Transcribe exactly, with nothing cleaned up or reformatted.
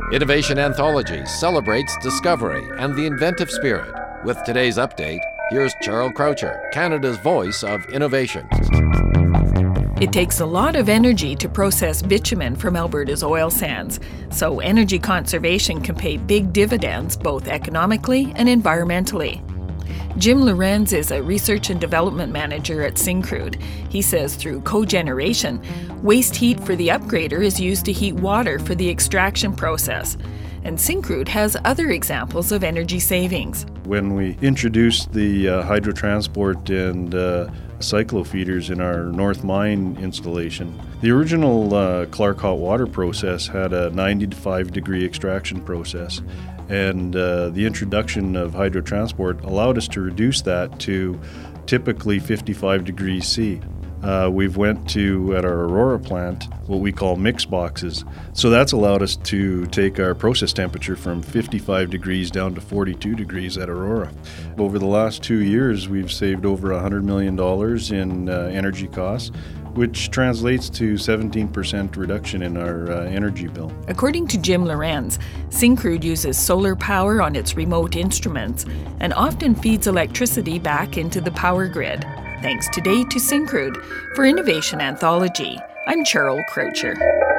Innovation Anthology celebrates discovery and the inventive spirit. With today's update, here's Charles Croucher, Canada's voice of innovation. It takes a lot of energy to process bitumen from Alberta's oil sands, so energy conservation can pay big dividends both economically and environmentally. Jim Lorenz is a research and development manager at Syncrude. He says through cogeneration, waste heat for the upgrader is used to heat water for the extraction process. And Syncrude has other examples of energy savings. When we introduced the uh, hydrotransport and uh, cyclo feeders in our North Mine installation, the original uh, Clark hot water process had a ninety-five degree extraction process, and uh, the introduction of hydrotransport allowed us to reduce that to typically fifty-five degrees C. Uh, we've went to, at our Aurora plant, what we call mix boxes. So that's allowed us to take our process temperature from fifty-five degrees down to forty-two degrees at Aurora. Over the last two years, we've saved over one hundred million dollars in uh, energy costs, which translates to seventeen percent reduction in our uh, energy bill. According to Jim Lorenz, Syncrude uses solar power on its remote instruments and often feeds electricity back into the power grid. Thanks today to Syncrude. For Innovation Anthology, I'm Charles Croucher.